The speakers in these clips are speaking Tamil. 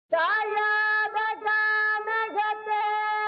தாயாத ஜானகத்தே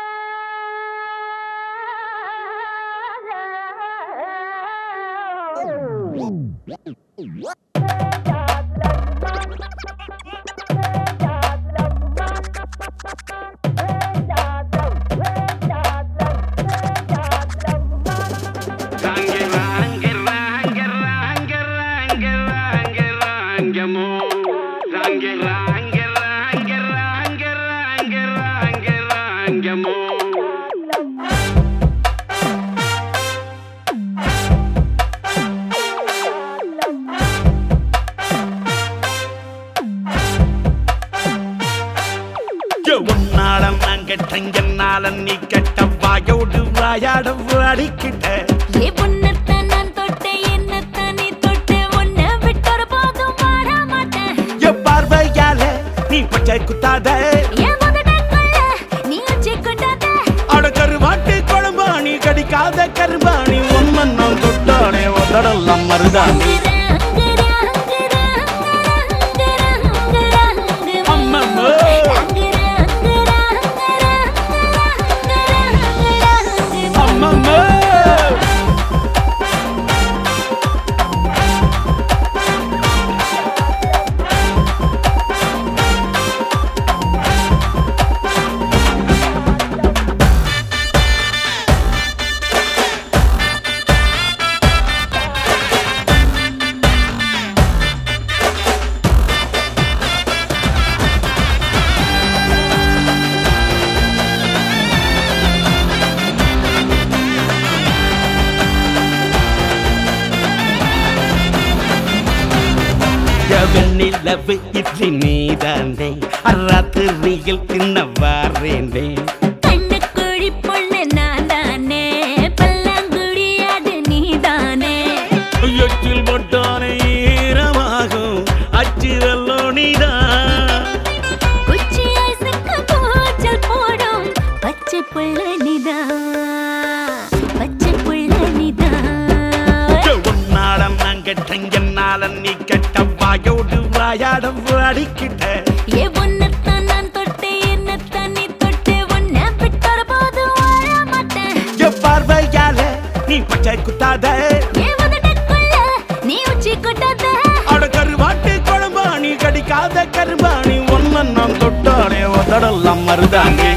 நீ கட்ட வாயோடு வாயாட வாடிக்கிட்ட நான் தொட்டே என்னத்தான் நீ தொட்டு உன்னை விட்டொரு போதும் வாழ மாட்டேன். என் பார்வையால நீ பச்சை குத்தாத என் முதலுக்குள்ள நீ உச்சி கொண்டாத. அட கருவாட்டு குழம்பாணி கடிக்காத கரும்பாணி உன்னை நான் தொட்டானே உதடெல்லாம் மருதாணி வெண்ணிலவு இட்லி நீதானே ராத்திரியில் தின்ன வாரேனே கண்ணுக்குழி பொண்ணு நான் தானே பல்லாங்குழியாது நீதானே எச்சில் போட்டானே ஈரமாகும் அச்சு வெல்லோ நீதான் குச்சி ஐசுக்கு கூச்சல் போடும் பச்சை புள்ள நீதான் பச்சை புள்ள நீதான் உன்னாடம் நான் கெட்டேன் என்னால நீ கெட்ட வாயோடு வாயாட வாடிக்கிட்ட ஏ உன்னைத்தான் நான் தொட்டே என்னத்தான் நீ தொட்டு உன்னை விட்டொரு போதும் வாழ மாட்டேன். என் பார்வையால நீ பச்சை குத்தாத என் முதலுக்குள்ள நீ உச்சி கொண்டாத. அட கருவாட்டு குழம்பாணி கடிக்காத கரும்பாணி ஒன்ன நான் தொட்டானே உதடெல்லாம் மருதாங்க